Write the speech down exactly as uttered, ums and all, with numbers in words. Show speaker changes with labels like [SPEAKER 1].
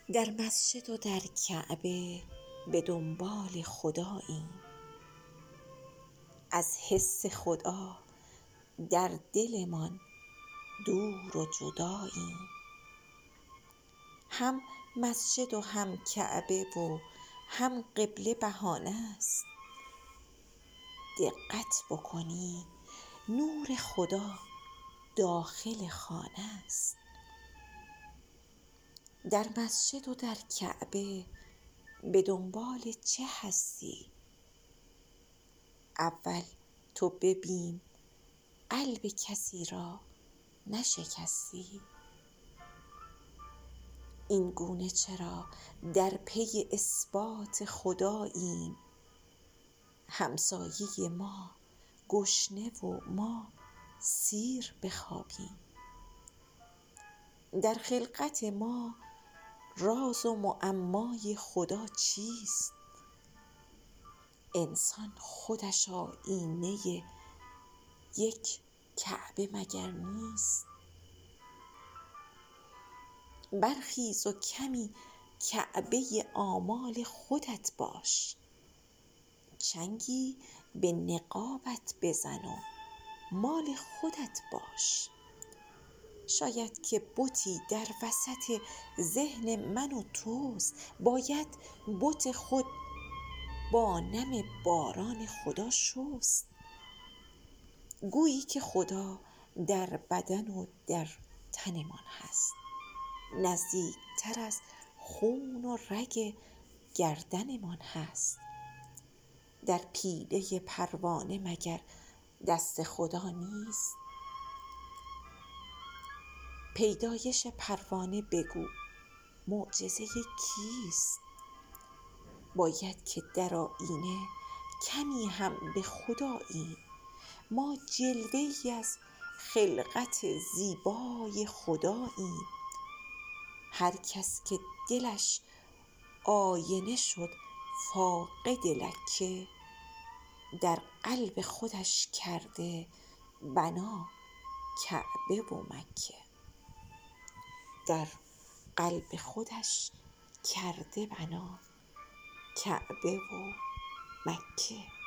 [SPEAKER 1] در مسجد و در کعبه به دنبال خداییم، از حس خدا در دلمان دور و جداییم. هم مسجد و هم کعبه و هم قبله بهانه است، دقت بکنی نور خدا داخل خانه است. در مسجد و در کعبه به دنبال چه هستی؟ اول تو ببین قلب کسی را نشکستی. این گونه چرا در پی اثبات خداییم، همسایه ما گشنه و ما سیر بخوابیم. در خلقت ما راز و معمای خدا چیست؟ انسان خودش آیینه یک کعبه مگر نیست؟ برخیز و کمی کعبه آمال خودت باش، چنگی به نقابت بزن و مال خودت باش. شاید که بتی در وسط ذهن من و توست، باید بت خود با نم باران خدا شست. گویی که خدا در بدن و در تنمان هست، نزدیکتر از خون و رگ گردنمان هست. در پیله پروانه مگر دست خدا نیست؟ پیدایش پروانه بگو معجزه کیست؟ باید که در آیینه کمی هم به خداییم، ما جلوه ای از خلقت زیبای خداییم. هر کس که دلش آینه شد فاقد لکه، در قلب خودش کرده بنا کعبه و مکه. در قلب خودش کرده بنا کعبه و مکه.